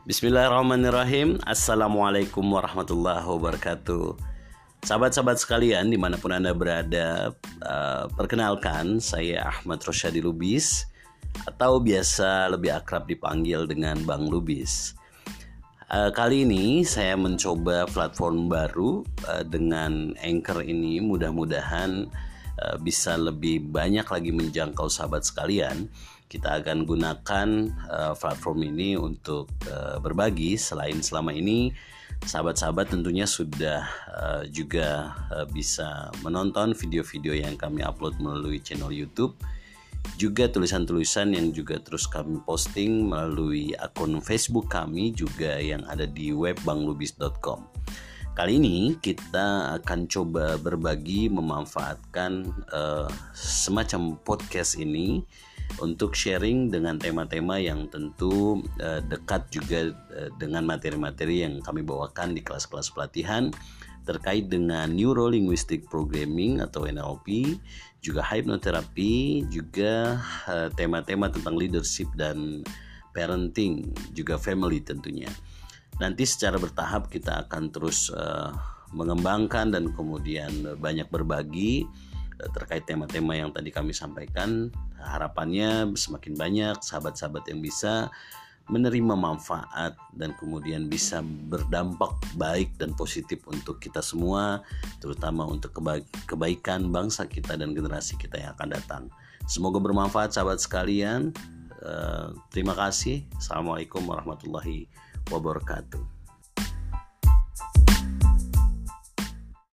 Bismillahirrahmanirrahim. Assalamualaikum warahmatullahi wabarakatuh. Sahabat-sahabat sekalian dimanapun Anda berada, perkenalkan saya Ahmad Rosyadi Lubis, atau biasa lebih akrab dipanggil dengan Bang Lubis. Kali ini saya mencoba platform baru dengan Anchor ini. Mudah-mudahan bisa lebih banyak lagi menjangkau sahabat sekalian. Kita akan gunakan platform ini untuk berbagi. Selain selama ini sahabat-sahabat tentunya sudah juga bisa menonton video-video yang kami upload melalui channel YouTube, juga tulisan-tulisan yang juga terus kami posting melalui akun Facebook kami juga yang ada di web banglubis.com. Kali ini kita akan coba berbagi, memanfaatkan semacam podcast ini untuk sharing dengan tema-tema yang tentu dekat juga dengan materi-materi yang kami bawakan di kelas-kelas pelatihan terkait dengan Neuro Linguistic Programming atau NLP, juga hypnotherapy, juga tema-tema tentang leadership dan parenting, juga family tentunya. Nanti secara bertahap kita akan terus mengembangkan dan kemudian banyak berbagi terkait tema-tema yang tadi kami sampaikan. Harapannya semakin banyak sahabat-sahabat yang bisa menerima manfaat dan kemudian bisa berdampak baik dan positif untuk kita semua, terutama untuk kebaikan bangsa kita dan generasi kita yang akan datang. Semoga bermanfaat sahabat sekalian. Terima kasih. Assalamualaikum warahmatullahi wabarakatuh.